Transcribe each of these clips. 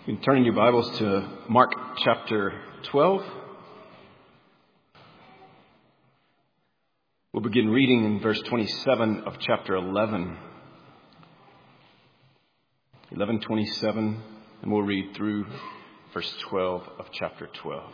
You can turn in your Bibles to Mark chapter 12. We'll begin reading in verse 27 of chapter 11. 11:27, and we'll read through verse 12 of chapter 12.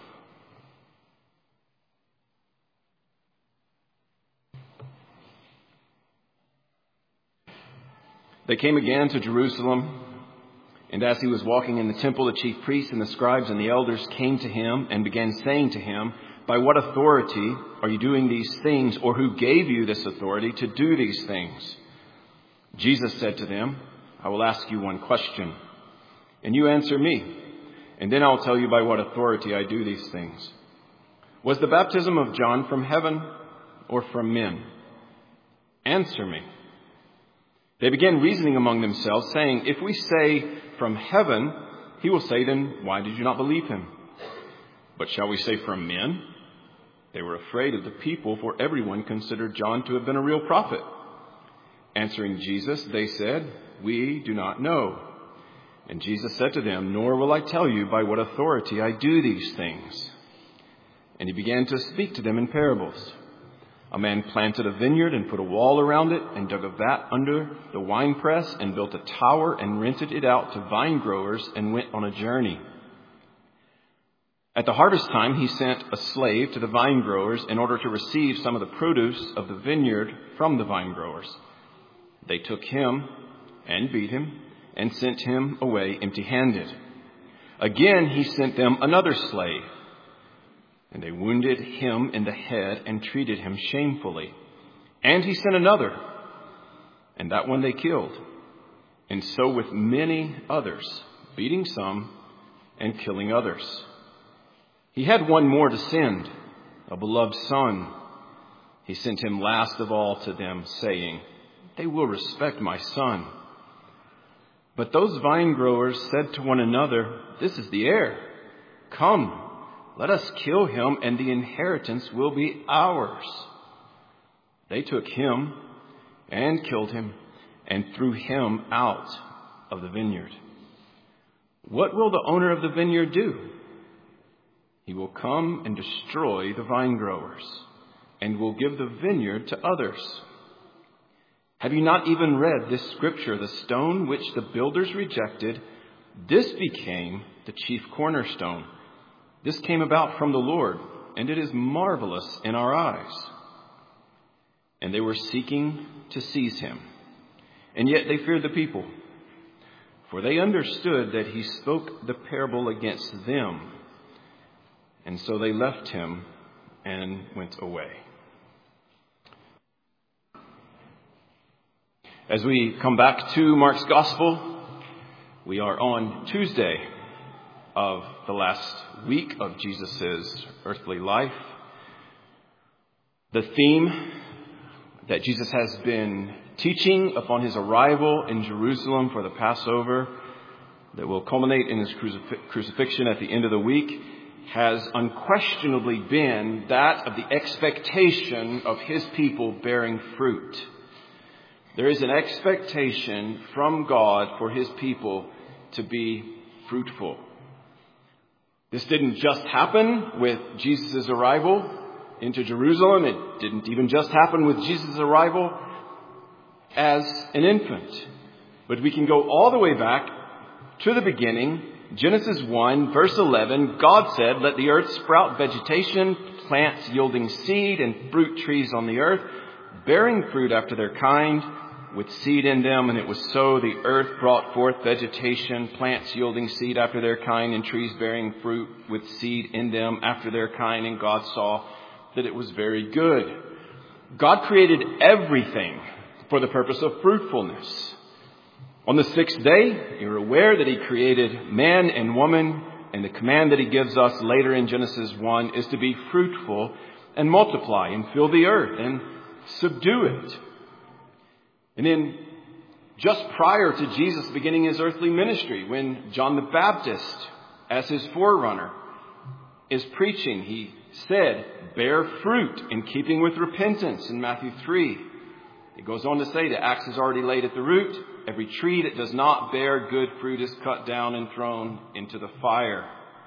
They came again to Jerusalem, and as he was walking in the temple, the chief priests and the scribes and the elders came to him and began saying to him, "By what authority are you doing these things, or who gave you this authority to do these things?" Jesus said to them, "I will ask you one question, and you answer me, and then I'll tell you by what authority I do these things. Was the baptism of John from heaven or from men? Answer me." They began reasoning among themselves, saying, "If we say from heaven, he will say, 'Then why did you not believe him?' But shall we say from men?" They were afraid of the people, for everyone considered John to have been a real prophet. Answering Jesus, they said, "We do not know." And Jesus said to them, "Nor will I tell you by what authority I do these things." And he began to speak to them in parables. A man planted a vineyard and put a wall around it and dug a vat under the winepress and built a tower and rented it out to vine growers and went on a journey. At the harvest time, he sent a slave to the vine growers in order to receive some of the produce of the vineyard from the vine growers. They took him and beat him and sent him away empty-handed. Again, he sent them another slave, and they wounded him in the head and treated him shamefully. And he sent another, and that one they killed. And so with many others, beating some and killing others. He had one more to send, a beloved son. He sent him last of all to them, saying, "They will respect my son." But those vine growers said to one another, "This is the heir. Come, let us kill him, and the inheritance will be ours." They took him and killed him and threw him out of the vineyard. What will the owner of the vineyard do? He will come and destroy the vine growers and will give the vineyard to others. Have you not even read this scripture? The stone which the builders rejected, this became the chief cornerstone. This came about from the Lord, and it is marvelous in our eyes. And they were seeking to seize him, and yet they feared the people, for they understood that he spoke the parable against them. And so they left him and went away. As we come back to Mark's Gospel, we are on Tuesday of the last week of Jesus' earthly life. The theme that Jesus has been teaching upon his arrival in Jerusalem for the Passover, that will culminate in his crucifixion at the end of the week, has unquestionably been that of the expectation of his people bearing fruit. There is an expectation from God for his people to be fruitful. This didn't just happen with Jesus' arrival into Jerusalem. It didn't even just happen with Jesus' arrival as an infant. But we can go all the way back to the beginning. Genesis 1, verse 11, God said, "Let the earth sprout vegetation, plants yielding seed, and fruit trees on the earth, bearing fruit after their kind, with seed in them." And it was so. The earth brought forth vegetation, plants yielding seed after their kind, and trees bearing fruit with seed in them after their kind. And God saw that it was very good. God created everything for the purpose of fruitfulness. On the sixth day, you're aware that he created man and woman, and the command that he gives us later in Genesis 1 is to be fruitful and multiply and fill the earth and subdue it. And then just prior to Jesus beginning his earthly ministry, when John the Baptist, as his forerunner, is preaching, he said, "Bear fruit in keeping with repentance," in Matthew 3. It goes on to say the axe is already laid at the root. Every tree that does not bear good fruit is cut down and thrown into the fire.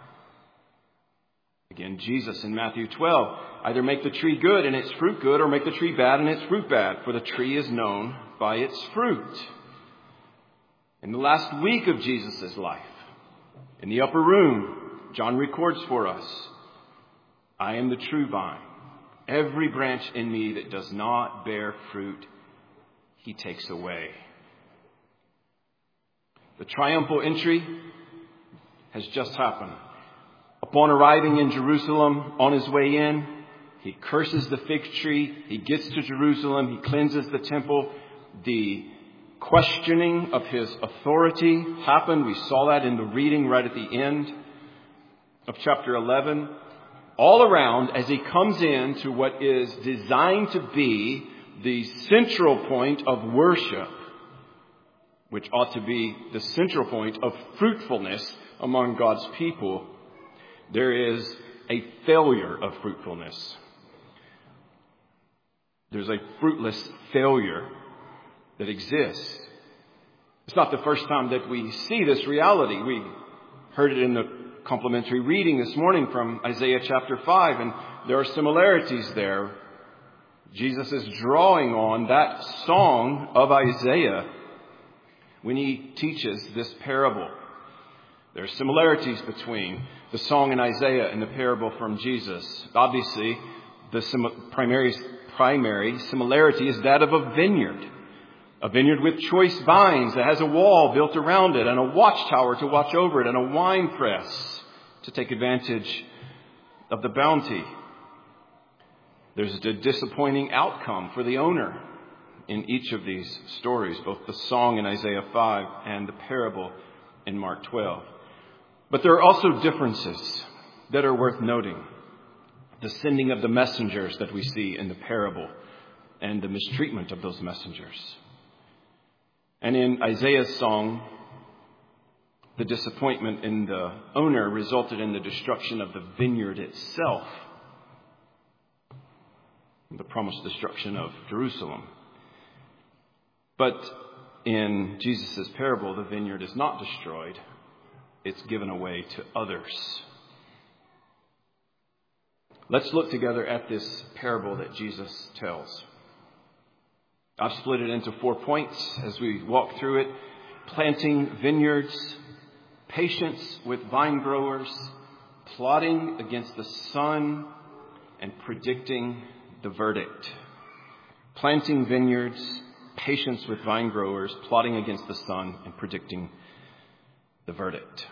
Again, Jesus in Matthew 12, either make the tree good and its fruit good, or make the tree bad and its fruit bad, for the tree is known by its fruit. In the last week of Jesus' life, in the upper room, John records for us, I am the true vine. Every branch in me that does not bear fruit, he takes away. The triumphal entry has just happened. Upon arriving in Jerusalem, on his way in, he curses the fig tree. He gets to Jerusalem. He cleanses the temple. The questioning of his authority happened. We saw that in the reading right at the end of chapter 11. All around, as he comes in to what is designed to be the central point of worship, which ought to be the central point of fruitfulness among God's people, there is a failure of fruitfulness. There's a fruitless failure that exists. It's not the first time that we see this reality. We heard it in the complimentary reading this morning from Isaiah chapter 5, and there are similarities there. Jesus is drawing on that song of Isaiah when he teaches this parable. There are similarities between the song in Isaiah and the parable from Jesus. Obviously, the primary similarity is that of a vineyard. A vineyard with choice vines that has a wall built around it and a watchtower to watch over it and a wine press to take advantage of the bounty. There's a disappointing outcome for the owner in each of these stories, both the song in Isaiah 5 and the parable in Mark 12. But there are also differences that are worth noting. The sending of the messengers that we see in the parable and the mistreatment of those messengers. And in Isaiah's song, the disappointment in the owner resulted in the destruction of the vineyard itself, the promised destruction of Jerusalem. But in Jesus' parable, the vineyard is not destroyed. It's given away to others. Let's look together at this parable that Jesus tells. I've split it into 4 points as we walk through it. Planting vineyards, patience with vine growers, plotting against the sun, and predicting the verdict. Planting vineyards, patience with vine growers, plotting against the sun, and predicting the verdict.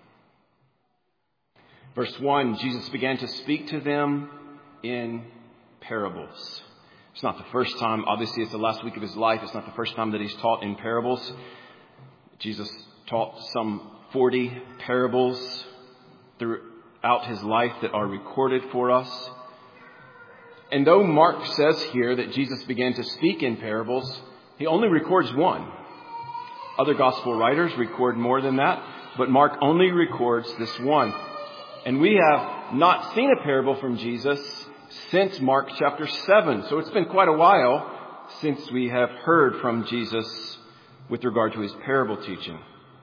Verse 1, Jesus began to speak to them in parables. It's not the first time. Obviously, it's the last week of his life. It's not the first time that he's taught in parables. Jesus taught some 40 parables throughout his life that are recorded for us. And though Mark says here that Jesus began to speak in parables, he only records one. Other gospel writers record more than that, but Mark only records this one. And we have not seen a parable from Jesus since Mark chapter 7. So it's been quite a while since we have heard from Jesus with regard to his parable teaching.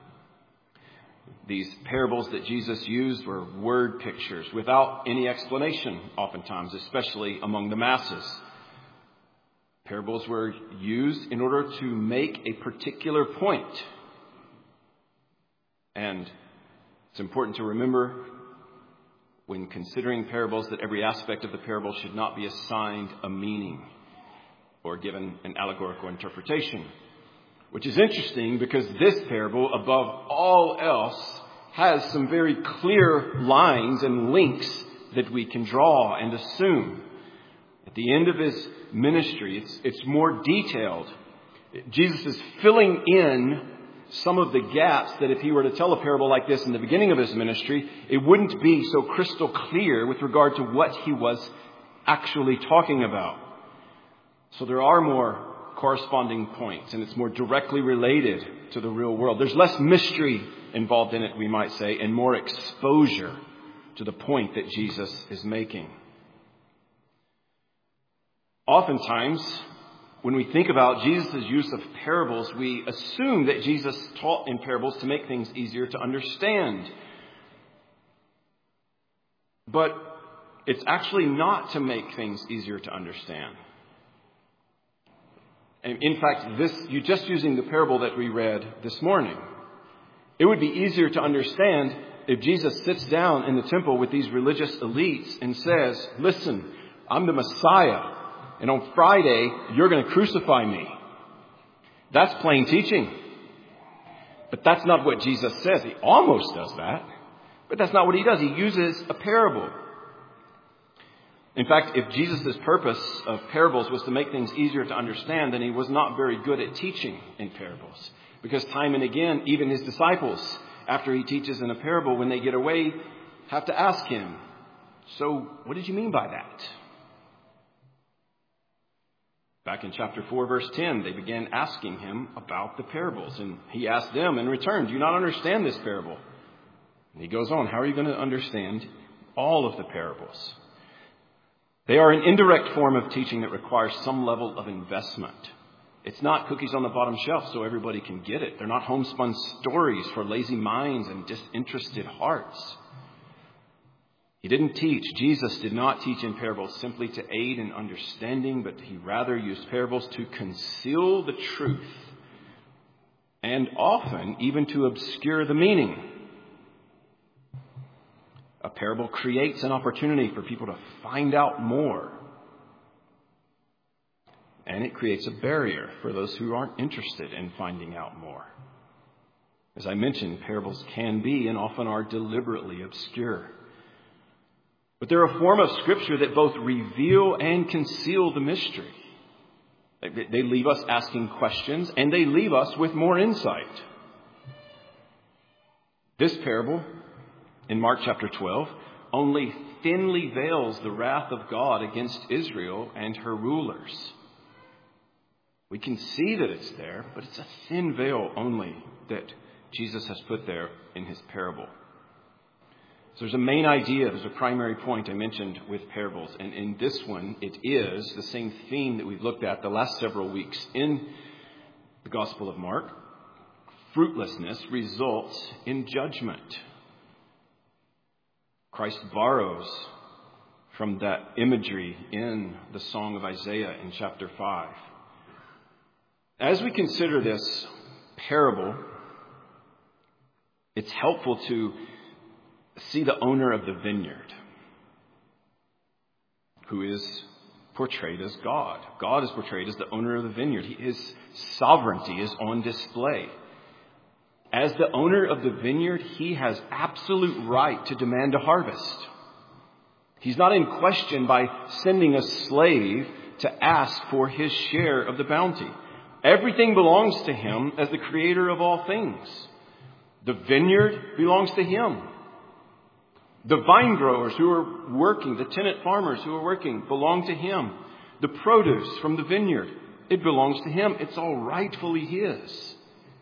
These parables that Jesus used were word pictures without any explanation, oftentimes, especially among the masses. Parables were used in order to make a particular point. And it's important to remember when considering parables that every aspect of the parable should not be assigned a meaning or given an allegorical interpretation. Which is interesting because this parable, above all else, has some very clear lines and links that we can draw and assume. At the end of his ministry, it's more detailed. Jesus is filling in some of the gaps that if he were to tell a parable like this in the beginning of his ministry, it wouldn't be so crystal clear with regard to what he was actually talking about. So there are more corresponding points, and it's more directly related to the real world. There's less mystery involved in it, we might say, and more exposure to the point that Jesus is making. Oftentimes, when we think about Jesus' use of parables, we assume that Jesus taught in parables to make things easier to understand. But it's actually not to make things easier to understand. And in fact, you just using the parable that we read this morning, it would be easier to understand if Jesus sits down in the temple with these religious elites and says, listen, I'm the Messiah, and on Friday, you're going to crucify me. That's plain teaching. But that's not what Jesus says. He almost does that, but that's not what he does. He uses a parable. In fact, if Jesus' purpose of parables was to make things easier to understand, then he was not very good at teaching in parables. Because time and again, even his disciples, after he teaches in a parable, when they get away, have to ask him, so what did you mean by that? Back in chapter 4, verse 10, they began asking him about the parables. And he asked them in return, do you not understand this parable? And he goes on, how are you going to understand all of the parables? They are an indirect form of teaching that requires some level of investment. It's not cookies on the bottom shelf so everybody can get it. They're not homespun stories for lazy minds and disinterested hearts. Jesus did not teach in parables simply to aid in understanding, but he rather used parables to conceal the truth and often even to obscure the meaning. A parable creates an opportunity for people to find out more. And it creates a barrier for those who aren't interested in finding out more. As I mentioned, parables can be and often are deliberately obscure. But they're a form of Scripture that both reveal and conceal the mystery. They leave us asking questions, and they leave us with more insight. This parable, in Mark chapter 12, only thinly veils the wrath of God against Israel and her rulers. We can see that it's there, but it's a thin veil only that Jesus has put there in his parable. So there's a main idea, there's a primary point I mentioned with parables. And in this one, it is the same theme that we've looked at the last several weeks in the Gospel of Mark. Fruitlessness results in judgment. Christ borrows from that imagery in the Song of Isaiah in chapter 5. As we consider this parable, it's helpful to see the owner of the vineyard, who is portrayed as God. God is portrayed as the owner of the vineyard. His sovereignty is on display. As the owner of the vineyard, he has absolute right to demand a harvest. He's not in question by sending a slave to ask for his share of the bounty. Everything belongs to him as the creator of all things. The vineyard belongs to him. The vine growers who are working, the tenant farmers who are working, belong to him. The produce from the vineyard, it belongs to him. It's all rightfully his.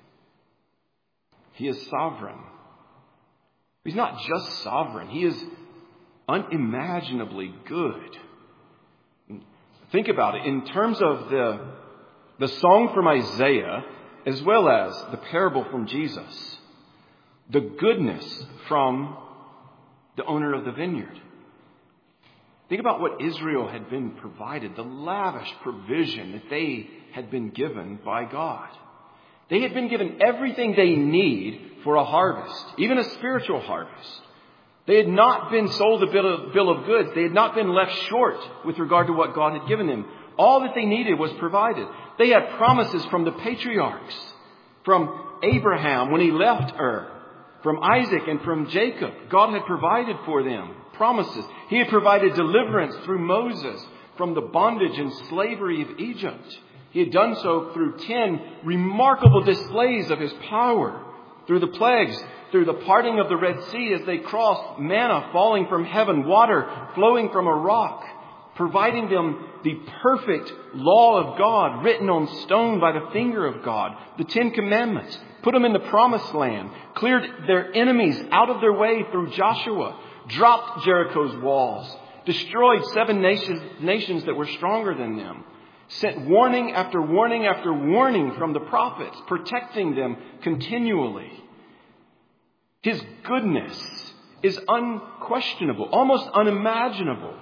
He is sovereign. He's not just sovereign. He is unimaginably good. Think about it. In terms of the song from Isaiah, as well as the parable from Jesus, the goodness from the owner of the vineyard. Think about what Israel had been provided, the lavish provision that they had been given by God. They had been given everything they need for a harvest, even a spiritual harvest. They had not been sold a bill of goods. They had not been left short with regard to what God had given them. All that they needed was provided. They had promises from the patriarchs, from Abraham when he left Ur, from Isaac and from Jacob. God had provided for them promises. He had provided deliverance through Moses from the bondage and slavery of Egypt. He had done so through 10 remarkable displays of his power, through the plagues, through the parting of the Red Sea as they crossed, manna falling from heaven, water flowing from a rock, providing them the perfect law of God written on stone by the finger of God, the 10 Commandments, put them in the promised land, cleared their enemies out of their way through Joshua, dropped Jericho's walls, destroyed 7 nations that were stronger than them, sent warning after warning after warning from the prophets, protecting them continually. His goodness is unquestionable, almost unimaginable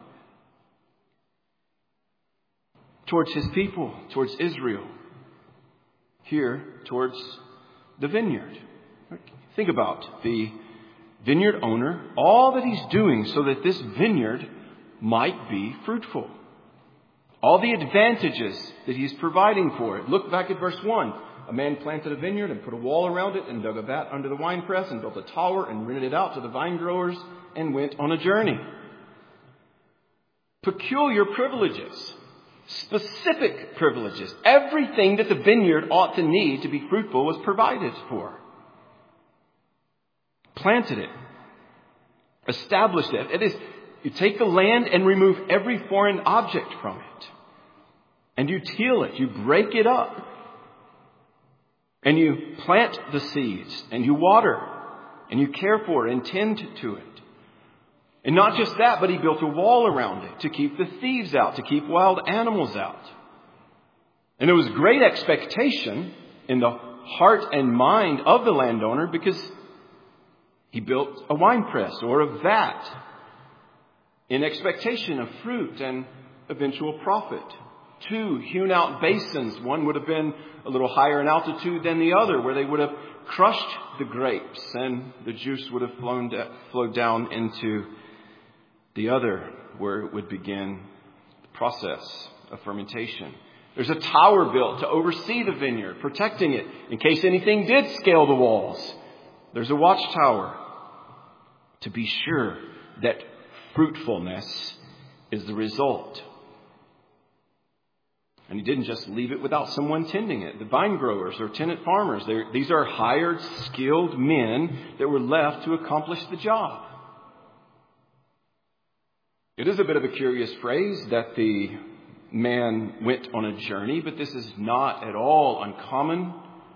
towards his people, towards Israel, here towards the vineyard. Think about the vineyard owner, all that he's doing so that this vineyard might be fruitful. All the advantages that he's providing for it. Look back at verse 1. A man planted a vineyard and put a wall around it and dug a vat under the winepress and built a tower and rented it out to the vine growers and went on a journey. Peculiar privileges. Specific privileges. Everything that the vineyard ought to need to be fruitful was provided for. Planted it. Established it. It is, you take the land and remove every foreign object from it. And you till it. You break it up. And you plant the seeds. And you water. And you care for it and tend to it. And not just that, but he built a wall around it to keep the thieves out, to keep wild animals out. And there was great expectation in the heart and mind of the landowner because he built a winepress or a vat in expectation of fruit and eventual profit. 2 hewn out basins. One would have been a little higher in altitude than the other, where they would have crushed the grapes and the juice would have flowed down into the other, where it would begin the process of fermentation. There's a tower built to oversee the vineyard, protecting it in case anything did scale the walls. There's a watchtower to be sure that fruitfulness is the result. And he didn't just leave it without someone tending it. The vine growers or tenant farmers, these are hired, skilled men that were left to accomplish the job. It is a bit of a curious phrase that the man went on a journey, but this is not at all uncommon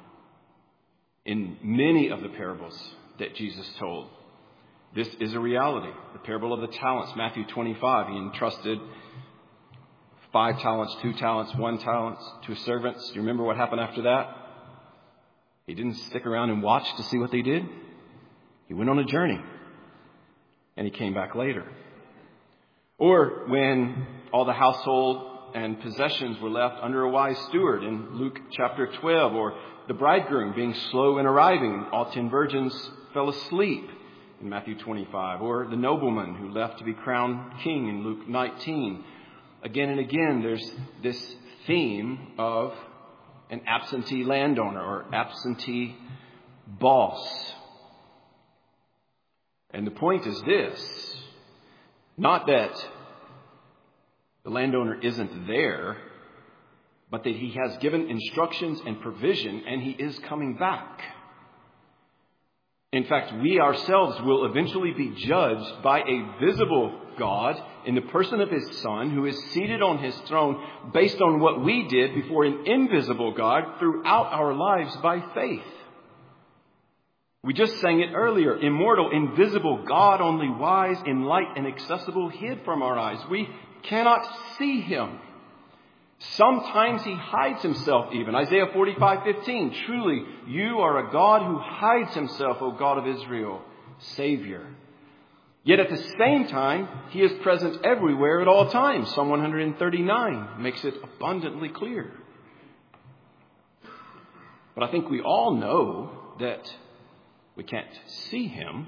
in many of the parables that Jesus told. This is a reality. The parable of the talents, Matthew 25, he entrusted 5 talents, 2 talents, 1 talent to servants. Do you remember what happened after that? He didn't stick around and watch to see what they did. He went on a journey and he came back later. Or when all the household and possessions were left under a wise steward in Luke chapter 12, or the bridegroom being slow in arriving, all 10 virgins fell asleep in Matthew 25, or the nobleman who left to be crowned king in Luke 19. Again and again, there's this theme of an absentee landowner or absentee boss. And the point is this. Not that the landowner isn't there, but that he has given instructions and provision and he is coming back. In fact, we ourselves will eventually be judged by a visible God in the person of his Son, who is seated on his throne based on what we did before an invisible God throughout our lives by faith. We just sang it earlier. Immortal, invisible, God only wise, in light and accessible, hid from our eyes. We cannot see him. Sometimes he hides himself even. Isaiah 45:15. Truly, you are a God who hides himself, O God of Israel, Savior. Yet at the same time, he is present everywhere at all times. Psalm 139 makes it abundantly clear. But I think we all know that we can't see him.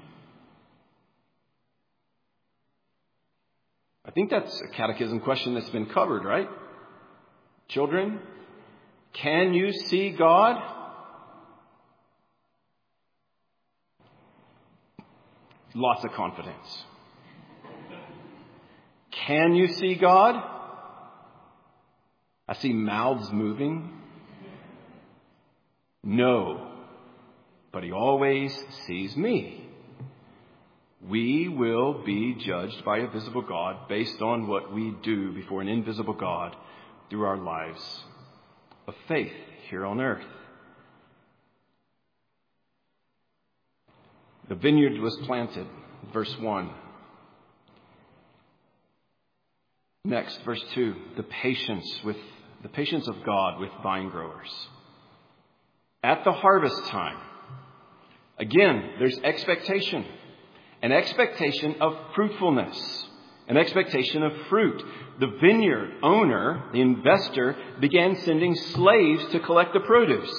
I think that's a catechism question that's been covered, right? Children, can you see God? Lots of confidence. Can you see God? I see mouths moving. No. But he always sees me. We will be judged by a visible God based on what we do before an invisible God through our lives of faith here on earth. The vineyard was planted, verse 1. Next, verse 2, the patience with the patience of God with vine growers. At the harvest time, again, there's expectation. An expectation of fruitfulness. An expectation of fruit. The vineyard owner, the investor, began sending slaves to collect the produce.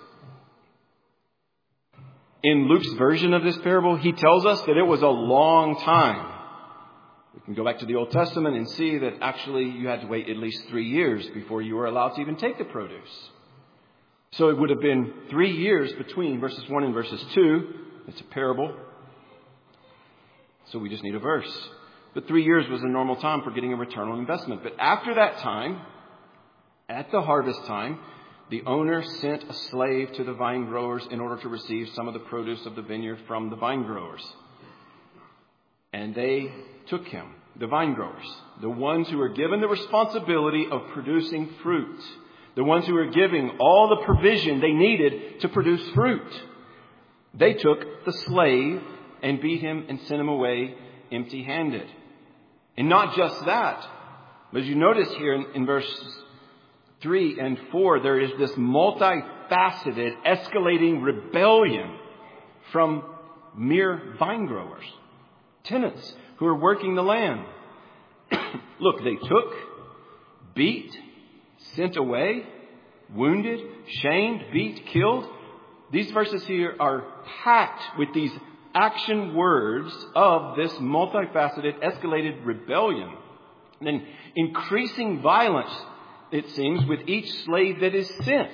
In Luke's version of this parable, he tells us that it was a long time. We can go back to the Old Testament and see that actually you had to wait at least 3 years before you were allowed to even take the produce. So it would have been 3 years between verses 1 and verses 2. It's a parable. So we just need a verse. But 3 years was a normal time for getting a return on investment. But after that time, at the harvest time, the owner sent a slave to the vine growers in order to receive some of the produce of the vineyard from the vine growers. And they took him, the vine growers, the ones who were given the responsibility of producing fruit, the ones who were giving all the provision they needed to produce fruit. They took the slave and beat him and sent him away empty-handed. And not just that, but as you notice here in verses 3 and 4, there is this multifaceted, escalating rebellion from mere vine growers, tenants who are working the land. Look, they took, beat, sent away, wounded, shamed, beat, killed. These verses here are packed with these action words of this multifaceted, escalated rebellion. And then increasing violence, it seems, with each slave that is sent.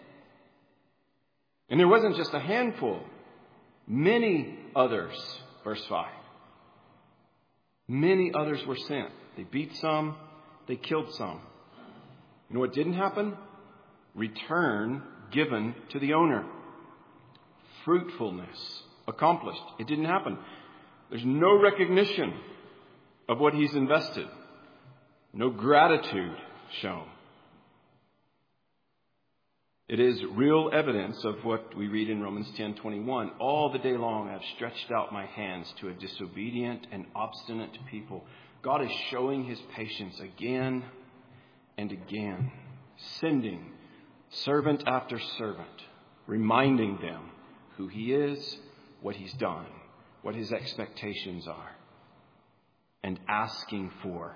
And there wasn't just a handful. Many others, verse 5. Many others were sent. They beat some, they killed some. You know what didn't happen? Return given to the owner. Fruitfulness accomplished. It didn't happen. There's no recognition of what he's invested. No gratitude shown. It is real evidence of what we read in Romans 10:21. All the day long I have stretched out my hands to a disobedient and obstinate people. God is showing his patience again and again, sending servant after servant, reminding them who he is, what he's done, what his expectations are, and asking for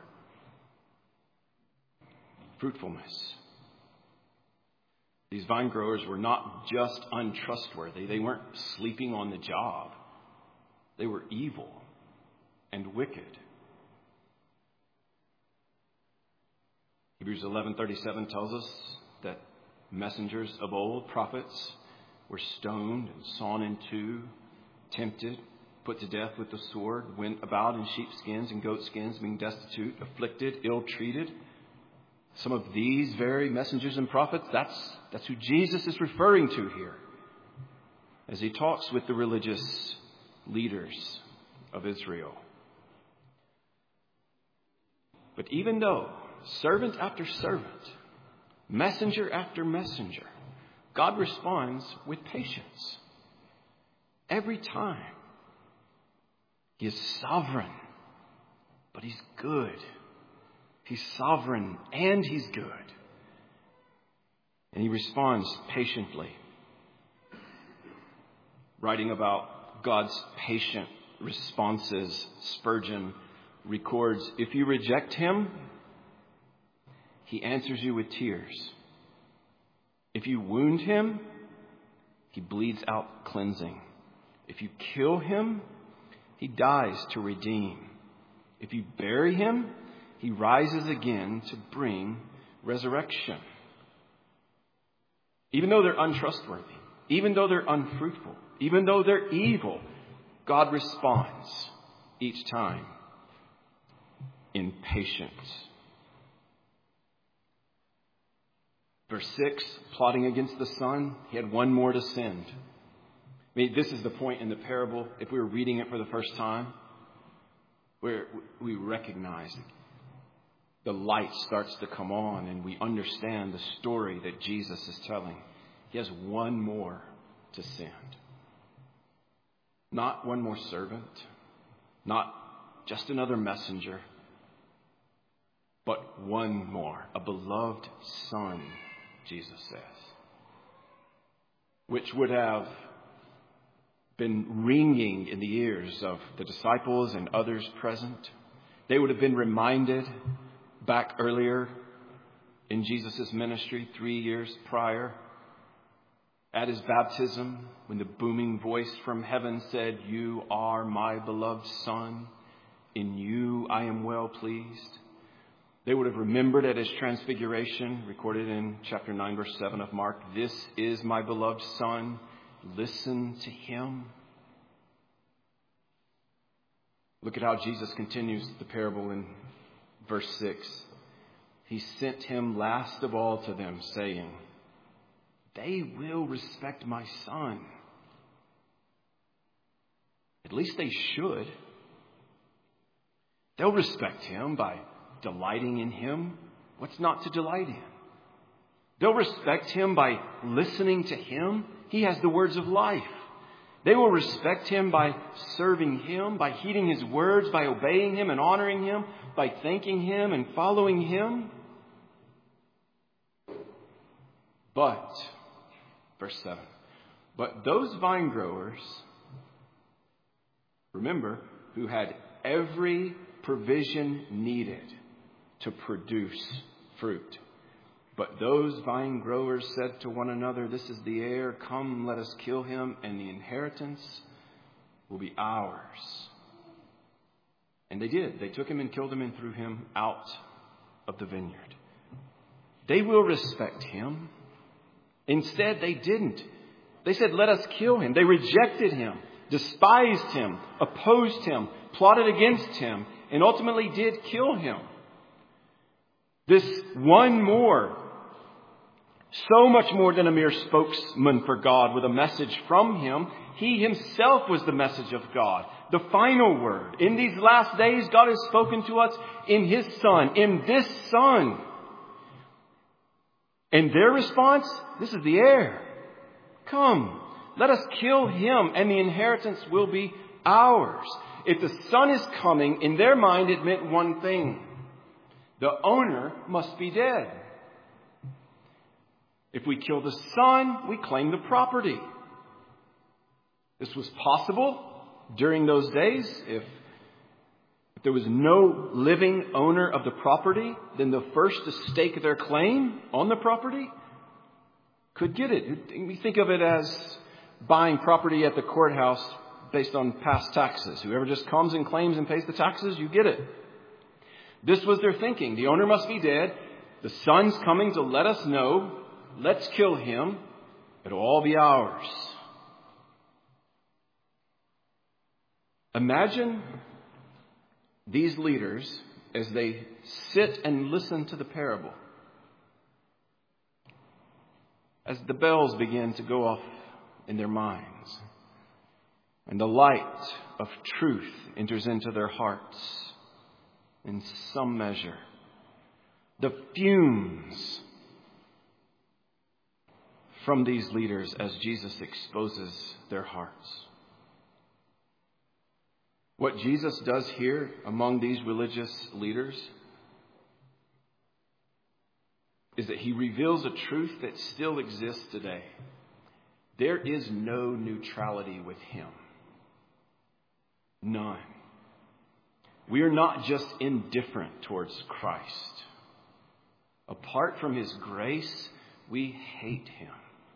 fruitfulness. These vine growers were not just untrustworthy. They weren't sleeping on the job. They were evil and wicked. Hebrews 11:37 tells us that messengers of old, prophets, were stoned and sawn in two, tempted, put to death with the sword, went about in sheepskins and goatskins, being destitute, afflicted, ill-treated. Some of these very messengers and prophets, that's who Jesus is referring to here as he talks with the religious leaders of Israel. But even though servant after servant, messenger after messenger, God responds with patience. Every time. He is sovereign, but he's good. He's sovereign and he's good. And he responds patiently. Writing about God's patient responses, Spurgeon records, if you reject him, he answers you with tears. If you wound him, he bleeds out cleansing. If you kill him, he dies to redeem. If you bury him, he rises again to bring resurrection. Even though they're untrustworthy, even though they're unfruitful, even though they're evil, God responds each time in patience. Verse 6, plotting against the Son, he had one more to send. I mean, this is the point in the parable, if we were reading it for the first time, where we recognize the light starts to come on and we understand the story that Jesus is telling. He has one more to send. Not one more servant, not just another messenger, but one more, a beloved Son, Jesus says, which would have been ringing in the ears of the disciples and others present. They would have been reminded back earlier in Jesus' ministry, 3 years prior, at his baptism, when the booming voice from heaven said, "You are my beloved Son. In you I am well pleased." They would have remembered at his transfiguration, recorded in chapter 9, verse 7 of Mark, "This is my beloved Son. Listen to him." Look at how Jesus continues the parable in verse 6. He sent him last of all to them, saying, "They will respect my Son." At least they should. They'll respect him by delighting in him. What's not to delight in? They'll respect him by listening to him. He has the words of life. They will respect him by serving him, by heeding his words, by obeying him and honoring him, by thanking him and following him. But, verse 7, but those vine growers, remember, who had every provision needed to produce fruit. But those vine growers said to one another, "This is the heir. Come, let us kill him, and the inheritance will be ours." And they did. They took him and killed him and threw him out of the vineyard. They will respect him. Instead, they didn't. They said, "Let us kill him." They rejected him, despised him, opposed him, plotted against him, and ultimately did kill him. This one more, so much more than a mere spokesman for God with a message from him, he himself was the message of God, the final word. In these last days, God has spoken to us in his Son, in this Son. And their response, "This is the heir. Come, let us kill him, and the inheritance will be ours." If the Son is coming, in their mind it meant one thing: the owner must be dead. If we kill the Son, we claim the property. This was possible during those days. If there was no living owner of the property, then the first to stake their claim on the property could get it. We think of it as buying property at the courthouse based on past taxes. Whoever just comes and claims and pays the taxes, you get it. This was their thinking. The owner must be dead. The Son's coming to let us know. Let's kill him. It'll all be ours. Imagine these leaders as they sit and listen to the parable. As the bells begin to go off in their minds, and the light of truth enters into their hearts in some measure. The fumes from these leaders as Jesus exposes their hearts. What Jesus does here among these religious leaders is that he reveals a truth that still exists today. There is no neutrality with him. None. We are not just indifferent towards Christ. Apart from his grace, we hate him.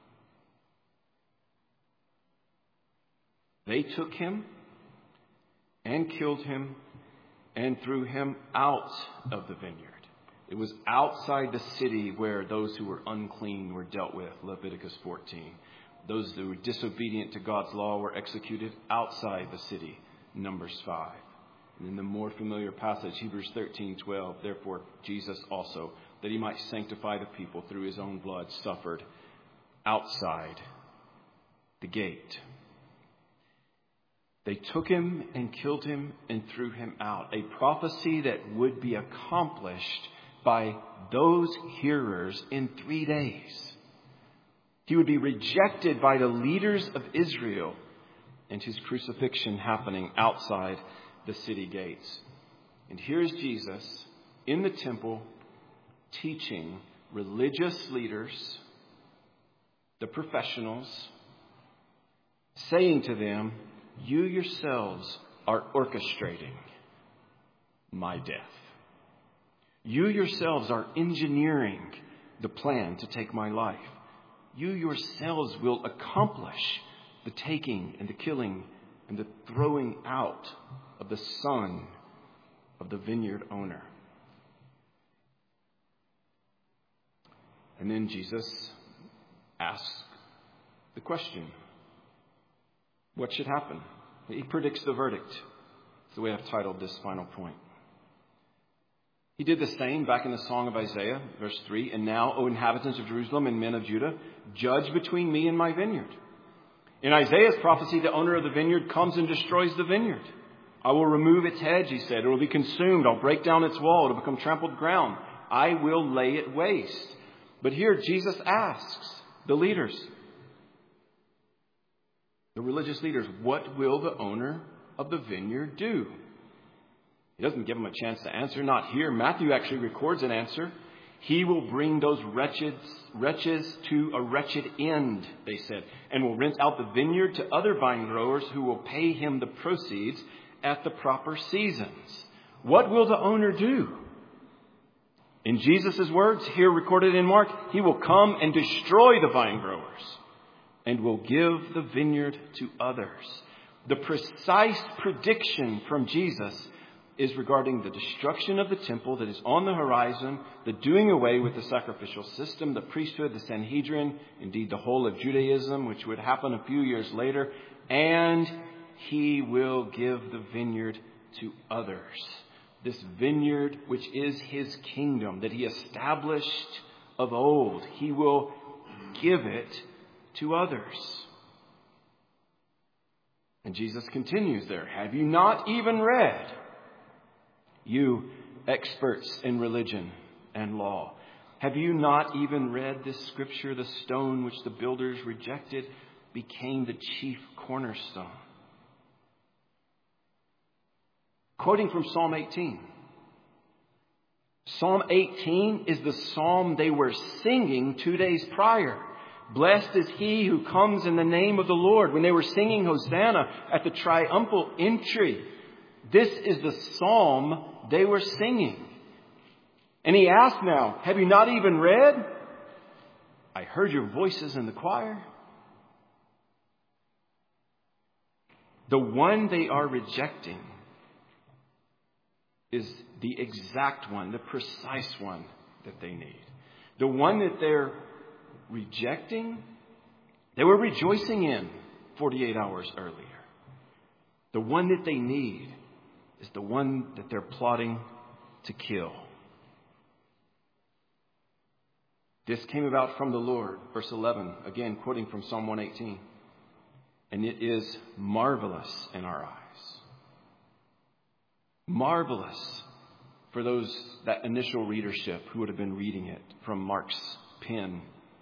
They took him and killed him and threw him out of the vineyard. It was outside the city where those who were unclean were dealt with, Leviticus 14. Those who were disobedient to God's law were executed outside the city, Numbers 5. And in the more familiar passage, Hebrews 13:12, therefore Jesus also, that he might sanctify the people through his own blood, suffered outside the gate. They took him and killed him and threw him out. A prophecy that would be accomplished by those hearers in 3 days. He would be rejected by the leaders of Israel, and his crucifixion happening outside the city gates. And here's Jesus in the temple teaching religious leaders, the professionals, saying to them, you yourselves are orchestrating my death. You yourselves are engineering the plan to take my life. You yourselves will accomplish the taking and the killing and the throwing out of the son of the vineyard owner. And then Jesus asks the question, what should happen? He predicts the verdict. That's the way I've titled this final point. He did the same back in the Song of Isaiah, verse 3. And now, O inhabitants of Jerusalem and men of Judah, judge between me and my vineyard. In Isaiah's prophecy, the owner of the vineyard comes and destroys the vineyard. I will remove its hedge, he said. It will be consumed. I'll break down its wall. It will become trampled ground. I will lay it waste. But here Jesus asks the leaders, the religious leaders, what will the owner of the vineyard do? He doesn't give them a chance to answer. Not here. Matthew actually records an answer. He will bring those wretches to a wretched end, they said, and will rent out the vineyard to other vine growers who will pay him the proceeds at the proper seasons. What will the owner do? In Jesus' words, here recorded in Mark, he will come and destroy the vine growers and will give the vineyard to others. The precise prediction from Jesus is regarding the destruction of the temple that is on the horizon, the doing away with the sacrificial system, the priesthood, the Sanhedrin, indeed the whole of Judaism, which would happen a few years later, and he will give the vineyard to others. This vineyard, which is his kingdom that he established of old, he will give it to others. And Jesus continues there. Have you not even read, you experts in religion and law? Have you not even read this scripture? The stone which the builders rejected became the chief cornerstone. Quoting from Psalm 18. Psalm 18 is the psalm they were singing 2 days prior. Blessed is he who comes in the name of the Lord. When they were singing Hosanna at the triumphal entry, this is the psalm they were singing. And he asked now, have you not even read? I heard your voices in the choir. The one they are rejecting is the exact one, the precise one that they need. The one that they're rejecting, they were rejoicing in 48 hours earlier. The one that they need is the one that they're plotting to kill. This came about from the Lord. Verse 11, again quoting from Psalm 118. And it is marvelous in our eyes. Marvelous for that initial readership who would have been reading it from Mark's pen.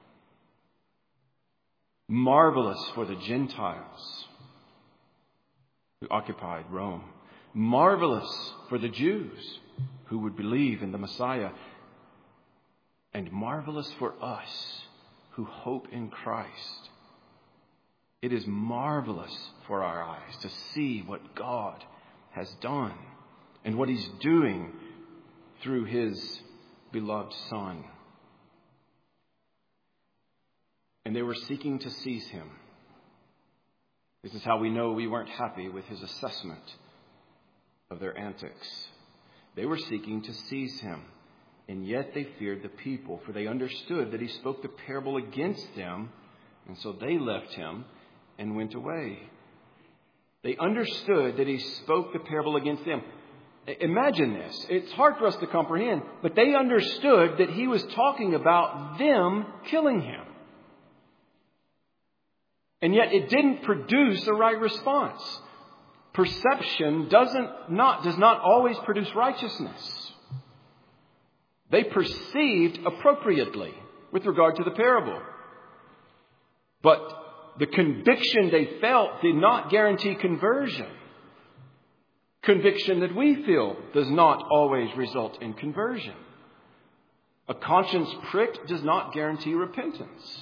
Marvelous for the Gentiles who occupied Rome. Marvelous for the Jews who would believe in the Messiah. And marvelous for us who hope in Christ. It is marvelous for our eyes to see what God has done and what he's doing through his beloved Son. And they were seeking to seize him. This is how we know we weren't happy with his assessment of their antics. They were seeking to seize him, and yet they feared the people, for they understood that he spoke the parable against them, and so they left him and went away. They understood that he spoke the parable against them. Imagine this. It's hard for us to comprehend, but they understood that he was talking about them killing him. And yet it didn't produce a right response. Perception does not always produce righteousness. They perceived appropriately with regard to the parable. But the conviction they felt did not guarantee conversion. Conviction that we feel does not always result in conversion. A conscience pricked does not guarantee repentance.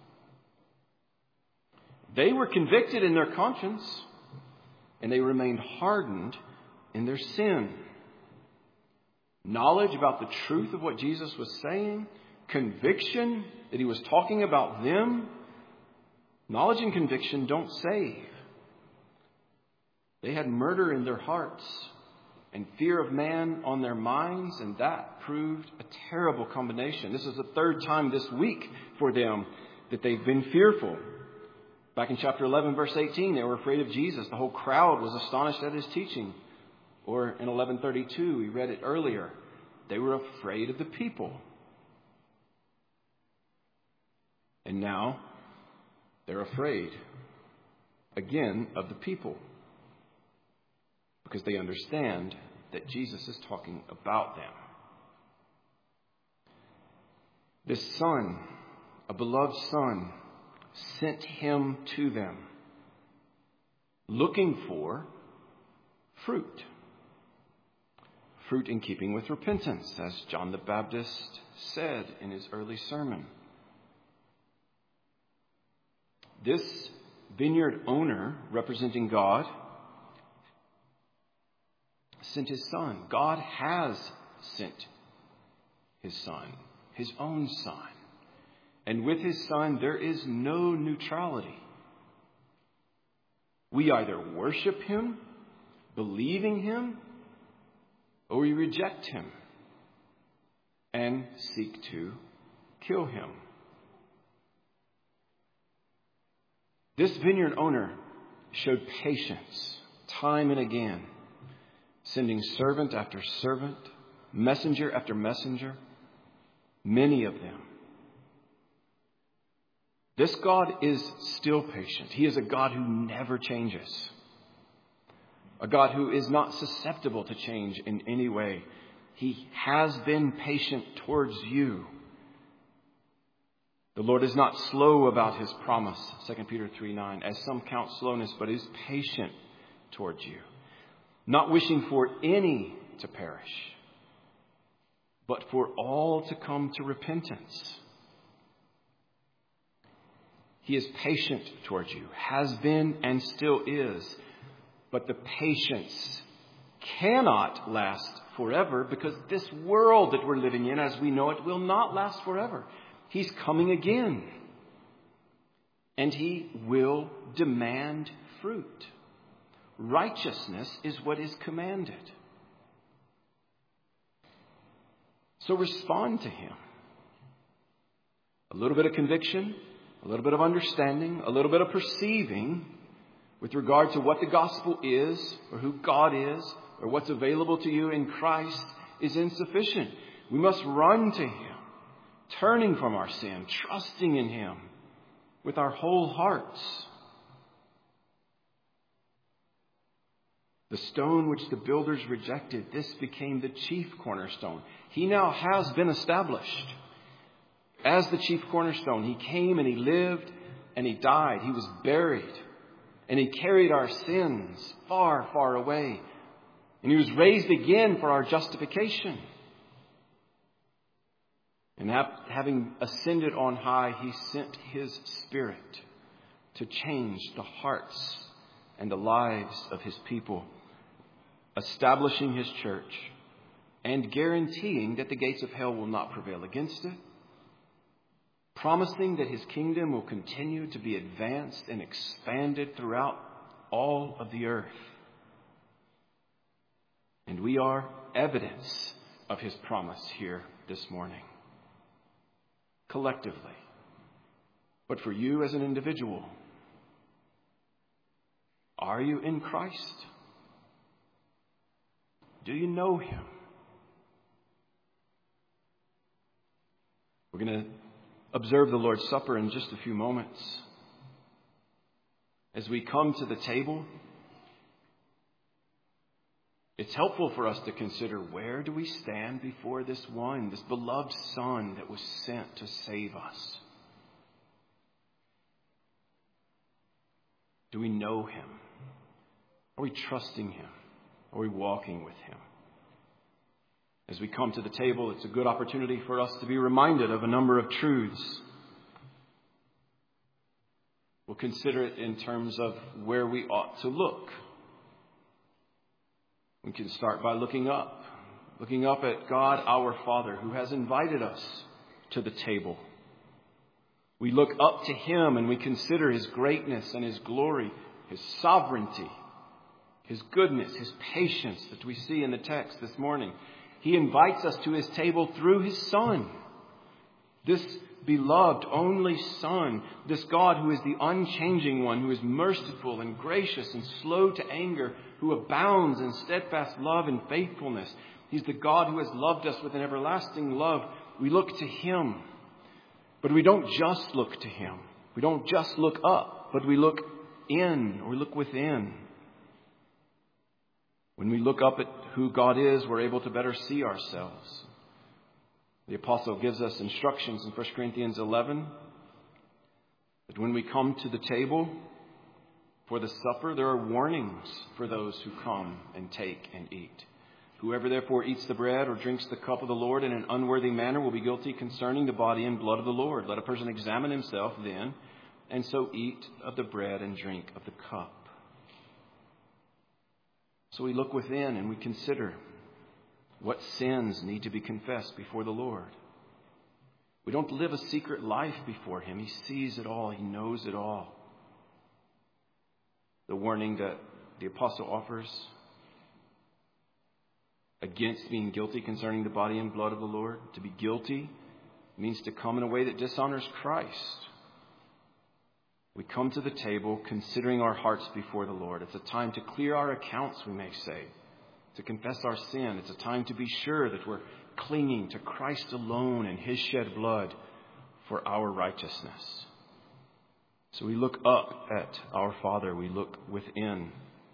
They were convicted in their conscience, and they remained hardened in their sin. Knowledge about the truth of what Jesus was saying, conviction that he was talking about them, knowledge and conviction don't save. They had murder in their hearts and fear of man on their minds, and that proved a terrible combination. This is the third time this week for them that they've been fearful. Back in chapter 11, verse 18, they were afraid of Jesus. The whole crowd was astonished at his teaching. Or in 11:32, we read it earlier, they were afraid of the people. And now they're afraid again of the people, because they understand that Jesus is talking about them. This son, a beloved son, sent him to them, looking for fruit. Fruit in keeping with repentance, as John the Baptist said in his early sermon. This vineyard owner, representing God, sent his son. God has sent his son, his own son. And with his son, there is no neutrality. We either worship him, believing him, or we reject him and seek to kill him. This vineyard owner showed patience time and again, sending servant after servant, messenger after messenger, many of them. This God is still patient. He is a God who never changes. A God who is not susceptible to change in any way. He has been patient towards you. The Lord is not slow about his promise, 2 Peter 3:9, as some count slowness, but is patient towards you, not wishing for any to perish, but for all to come to repentance. He is patient towards you, has been and still is. But the patience cannot last forever, because this world that we're living in, as we know it, will not last forever. He's coming again. And he will demand fruit. Righteousness is what is commanded. So respond to him. A little bit of conviction, a little bit of understanding, a little bit of perceiving with regard to what the gospel is, or who God is, or what's available to you in Christ is insufficient. We must run to him, turning from our sin, trusting in him with our whole hearts. The stone which the builders rejected, this became the chief cornerstone. He now has been established as the chief cornerstone. He came and he lived and he died. He was buried. And he carried our sins far, far away. And he was raised again for our justification. And having ascended on high, he sent his Spirit to change the hearts and the lives of his people, establishing his church and guaranteeing that the gates of hell will not prevail against it, promising that his kingdom will continue to be advanced and expanded throughout all of the earth. And we are evidence of his promise here this morning, collectively. But for you as an individual, are you in Christ? Do you know him? We're going to observe the Lord's Supper in just a few moments. As we come to the table, it's helpful for us to consider, where do we stand before this one, this beloved Son that was sent to save us? Do we know him? Are we trusting him? Are we walking with Him? As we come to the table, it's a good opportunity for us to be reminded of a number of truths. We'll consider it in terms of where we ought to look. We can start by looking up at God our Father, who has invited us to the table. We look up to Him and we consider His greatness and His glory, His sovereignty, His goodness, His patience that we see in the text this morning. He invites us to His table through His Son, this beloved only Son, this God who is the unchanging one, who is merciful and gracious and slow to anger, who abounds in steadfast love and faithfulness. He's the God who has loved us with an everlasting love. We look to Him. But we don't just look to Him. We don't just look up, but we look in, or we look within. When we look up at who God is, we're able to better see ourselves. The apostle gives us instructions in 1 Corinthians 11 that when we come to the table for the supper, there are warnings for those who come and take and eat. Whoever therefore eats the bread or drinks the cup of the Lord in an unworthy manner will be guilty concerning the body and blood of the Lord. Let a person examine himself then, and so eat of the bread and drink of the cup. So we look within and we consider what sins need to be confessed before the Lord. We don't live a secret life before Him. He sees it all. He knows it all. The warning that the apostle offers against being guilty concerning the body and blood of the Lord. To be guilty means to come in a way that dishonors Christ. We come to the table considering our hearts before the Lord. It's a time to clear our accounts, we may say, to confess our sin. It's a time to be sure that we're clinging to Christ alone and His shed blood for our righteousness. So we look up at our Father. We look within.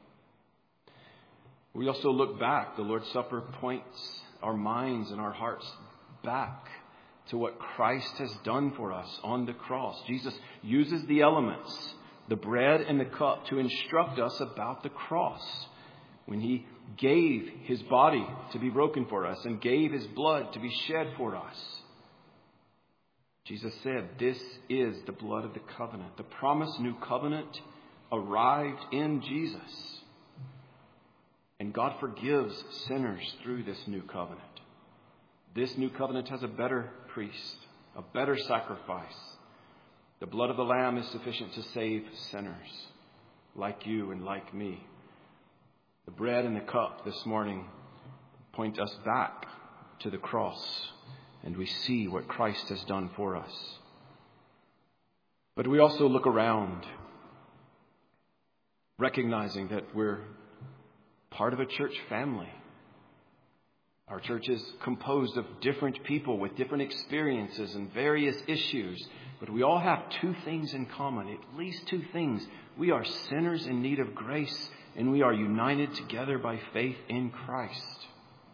We also look back. The Lord's Supper points our minds and our hearts back to what Christ has done for us on the cross. Jesus uses the elements, the bread and the cup, to instruct us about the cross. When He gave His body to be broken for us and gave His blood to be shed for us, Jesus said, "This is the blood of the covenant." The promised new covenant arrived in Jesus. And God forgives sinners through this new covenant. This new covenant has a better priest, a better sacrifice. The blood of the Lamb is sufficient to save sinners like you and like me. The bread and the cup this morning point us back to the cross, and we see what Christ has done for us. But we also look around, recognizing that we're part of a church family. Our church is composed of different people with different experiences and various issues. But we all have two things in common, at least two things. We are sinners in need of grace, and we are united together by faith in Christ.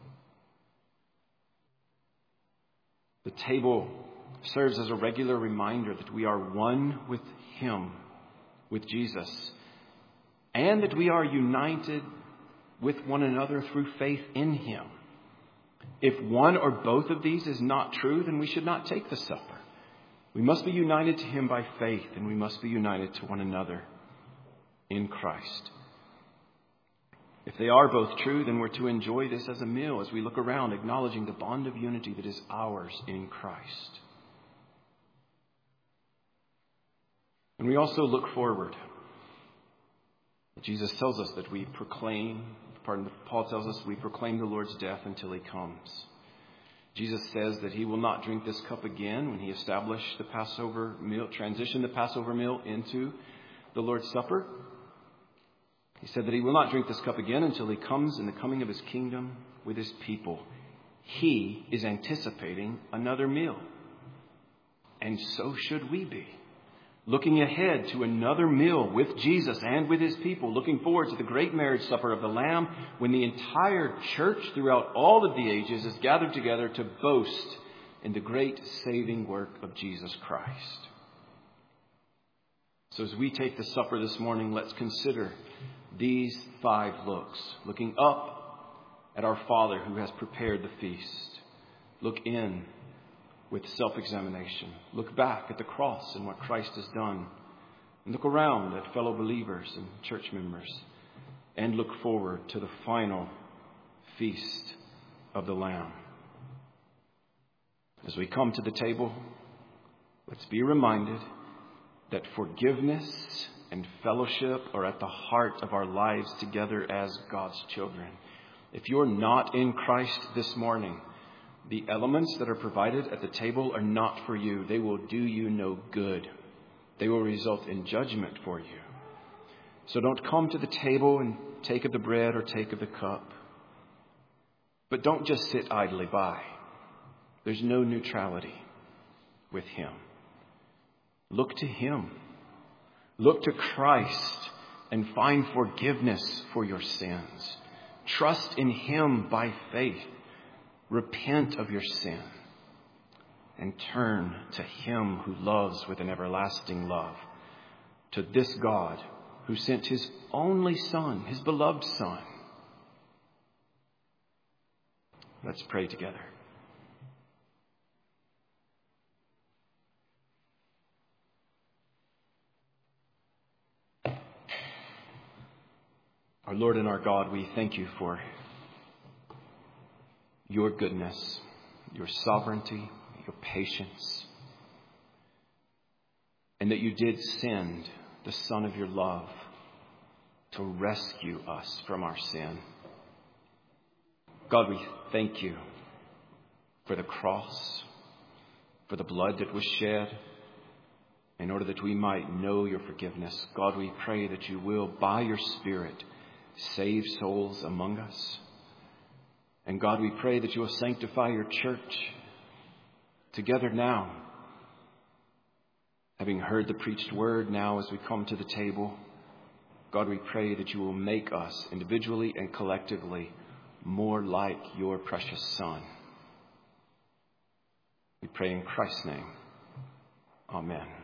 The table serves as a regular reminder that we are one with Him, with Jesus, and that we are united with one another through faith in Him. If one or both of these is not true, then we should not take the supper. We must be united to Him by faith, and we must be united to one another in Christ. If they are both true, then we're to enjoy this as a meal as we look around, acknowledging the bond of unity that is ours in Christ. And we also look forward. Jesus tells us that we Paul tells us we proclaim the Lord's death until He comes. Jesus says that He will not drink this cup again when He established the Passover meal, transitioned the Passover meal into the Lord's Supper. He said that He will not drink this cup again until He comes in the coming of His kingdom with His people. He is anticipating another meal. And so should we be. Looking ahead to another meal with Jesus and with His people, looking forward to the great marriage supper of the Lamb, when the entire church throughout all of the ages is gathered together to boast in the great saving work of Jesus Christ. So as we take the supper this morning, let's consider these 5 looks. Looking up at our Father who has prepared the feast. Look in with self-examination. Look back at the cross and what Christ has done. And look around at fellow believers and church members. And look forward to the final feast of the Lamb. As we come to the table, let's be reminded that forgiveness and fellowship are at the heart of our lives together as God's children. If you're not in Christ this morning, the elements that are provided at the table are not for you. They will do you no good. They will result in judgment for you. So don't come to the table and take of the bread or take of the cup. But don't just sit idly by. There's no neutrality with Him. Look to Him. Look to Christ and find forgiveness for your sins. Trust in Him by faith. Repent of your sin and turn to Him who loves with an everlasting love. To this God who sent His only Son, His beloved Son. Let's pray together. Our Lord and our God, we thank you for your goodness, your sovereignty, your patience, and that you did send the Son of your love to rescue us from our sin. God, we thank you for the cross, for the blood that was shed, in order that we might know your forgiveness. God, we pray that you will, by your Spirit, save souls among us. And God, we pray that you will sanctify your church together now. Having heard the preached word, now as we come to the table, God, we pray that you will make us individually and collectively more like your precious Son. We pray in Christ's name. Amen.